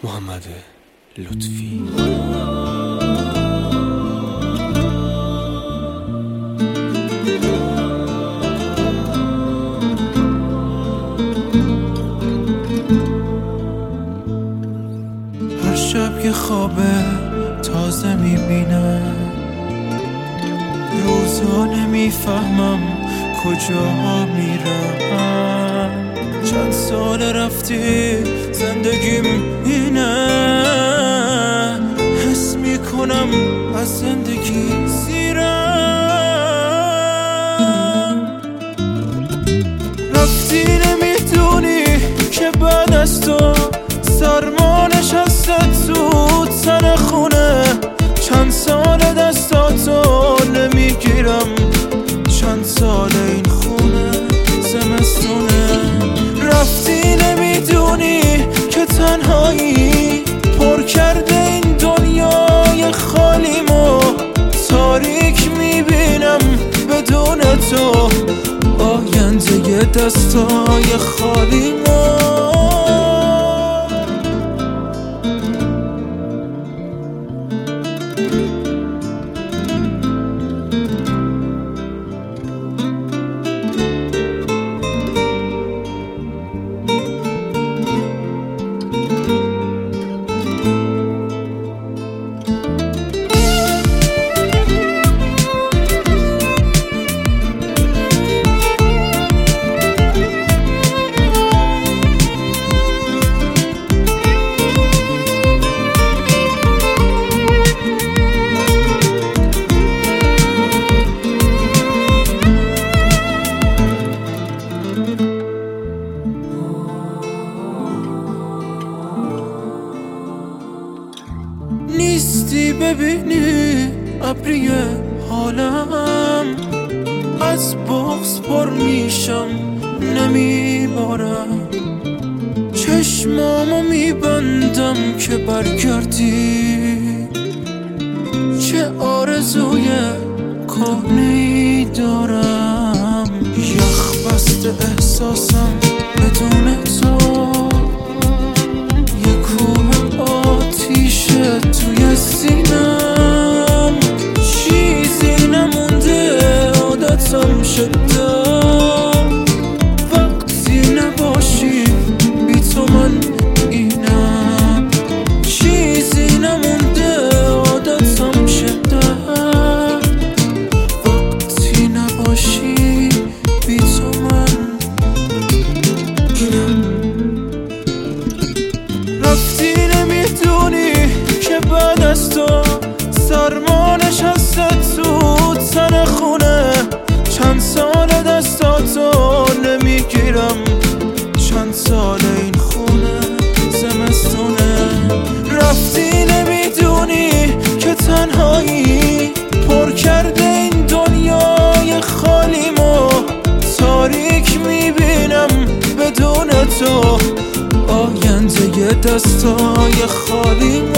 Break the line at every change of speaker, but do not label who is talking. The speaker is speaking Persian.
محمد لطفی.
هر شب یه خوابه تازه میبینه، روزا نمیفهمم کجاها میرم. چند سال رفتی زندگیم اینه، حس میکنم از زندگی سیرم. رفتی نمیدونی که بعد از تو سرما نشسته تو تن خونه. چند سال دستاتو نمیگیرم، چند سال این خونه زمستونه. رفتی نمیدونی که تنهایی پر کرده این دنیای خالیمو. تاریک میبینم بدون تو آینده دستای خالیمو. نیستی ببینی ابری حالم، از بغض پر میشم نمیبارم. چشمامو میبندم که برگردی، چه آرزوی کهنه‌ای دارم. یخ بسته احساسم بدون تو، یه کوه آتیشه توی سینم. چیزی نمونده عادتم شده، وقتی نباشی بی تو من اینم. چیزی نمونده عادتم شده، وقتی نباشی بی تو من اینم. رفتی نمیدونی که بعد از تو سرما نشسته تو تن خونه. چند سال دستاتو نمیگیرم، چند سال این خونه زمستونه. رفتی نمیدونی که تنهایی پر کرده این دنیای خالیمو. تاریک میبینم بدون تو آینده دستای خالیمو.